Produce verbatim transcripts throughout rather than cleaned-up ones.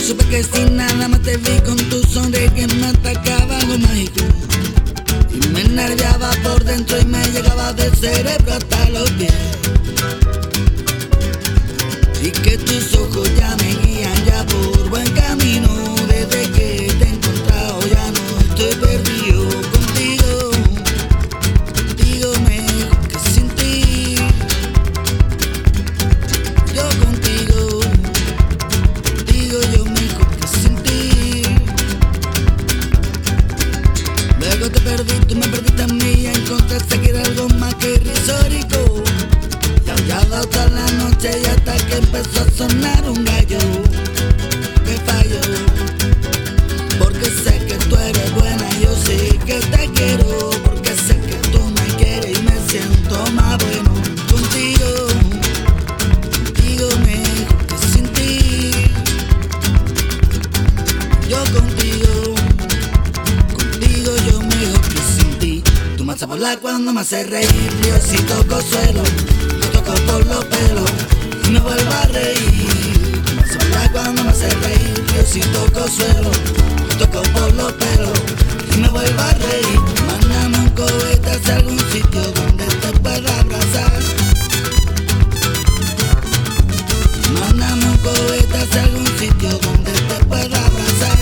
Supe que si nada más te vi con tu sonrisa que me atacaba algo mágico y me enerviaba por dentro y me llegaba del cerebro hasta los pies, y que tus ojos ya me guían ya por buen camino. Desde que te he encontrado ya no estoy perdido. Contigo, contigo mejor que sin ti. Yo contigo, contigo yo mejor que sin ti. Luego te perdí, tú me perdiste a mí. Encontraste que era algo más que risórico. Y aullaba toda la noche y hasta que empezó a sonar un gallo que falló. Porque sé que tú eres buena, yo sí que te quiero. Porque sé que tú me quieres y me siento más bueno. Contigo, contigo mejor que sin ti. Yo contigo, contigo yo mejor que sin ti. Tú me haces volar cuando me haces reír. Yo si toco suelo, me toco por los pelos y me vuelvo a reír. Tú me haces volar cuando me haces reír. Yo si toco suelo, me toco por los pelos y me vuelvo a reír. Mándame un cohete hacia algún sitio donde te pueda abrazar. Mándame un cohete hacia algún sitio donde te pueda abrazar.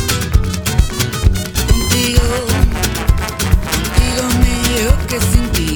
Contigo, contigo mejor que sin ti.